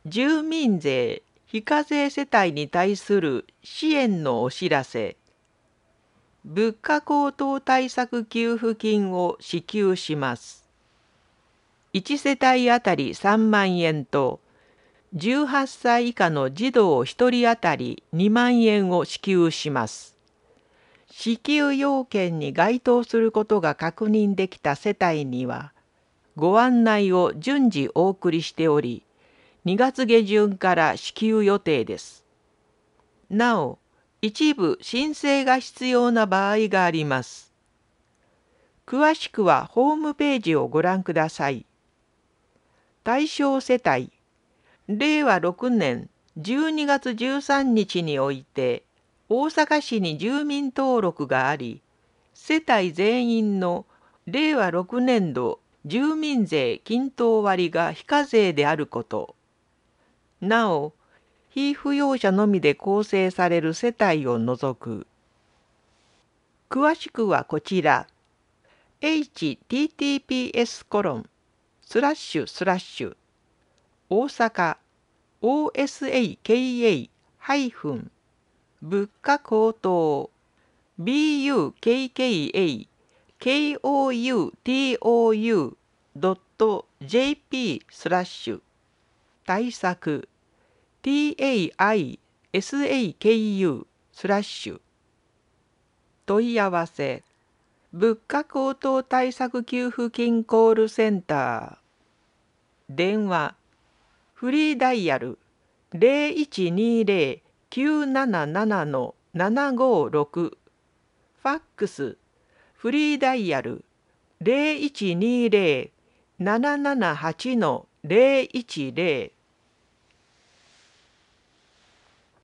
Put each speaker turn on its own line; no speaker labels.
住民税非課税世帯に対する支援のお知らせ。物価高騰対策給付金を支給します。1世帯あたり3万円と、18歳以下の児童1人あたり2万円を支給します。支給要件に該当することが確認できた世帯には、ご案内を順次お送りしており、2月下旬から支給予定です。なお、一部申請が必要な場合があります。詳しくはホームページをご覧ください。対象世帯、令和6年12月13日において、大阪市に住民登録があり、世帯全員の令和6年度住民税均等割が非課税であること。なお、被扶養者のみで構成される世帯を除く。詳しくはこちら。https:// 大阪 osaka- 物価高騰 bukkakou.jp/ 対策 taisaku/ 問い合わせ物価高騰対策給付金コールセンター電話フリーダイヤル 0120-977-756 ファックスフリーダイヤル 0120-778-010